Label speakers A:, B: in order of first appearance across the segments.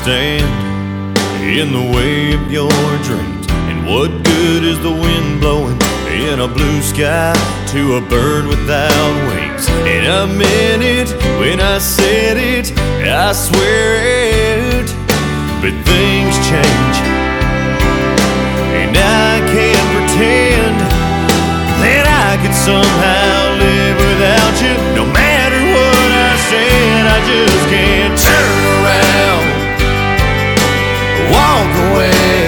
A: stand in the way of your dreams. And what good is the wind blowing in a blue sky to a bird without wings? And I meant it when I said it, I swear it. But things change, and I can't pretend that I could somehow live without you. No matter what I said, I just can't turn around, walk away,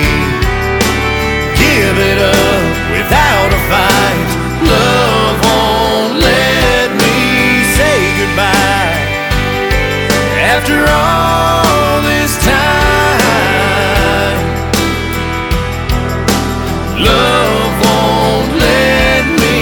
A: give it up without a fight. Love won't let me say goodbye after all this time. Love won't let me.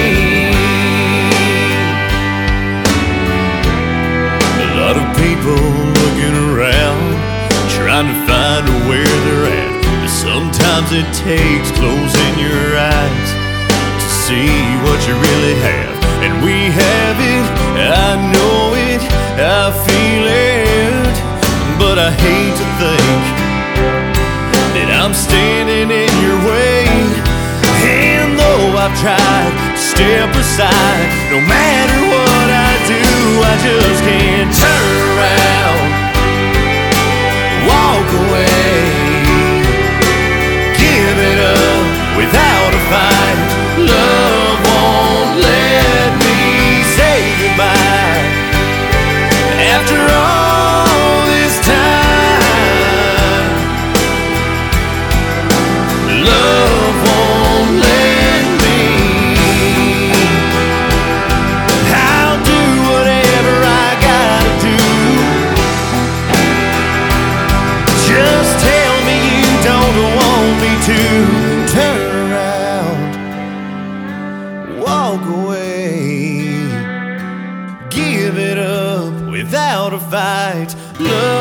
A: A lot of people looking around, trying to find where they're at. But sometimes it takes closing your eyes to see what you really have. And we have it, I know it, I feel it. But I hate to think that I'm standing in your way. And though I've tried to step aside, no matter what I do, I just can't turn around, walk away, give it up without a fight. Love won't let me say goodbye after all this time. Love won't let me. I'll do whatever I gotta do. Just tell me you don't want me to. Turn around, walk away, give it up without a fight. Love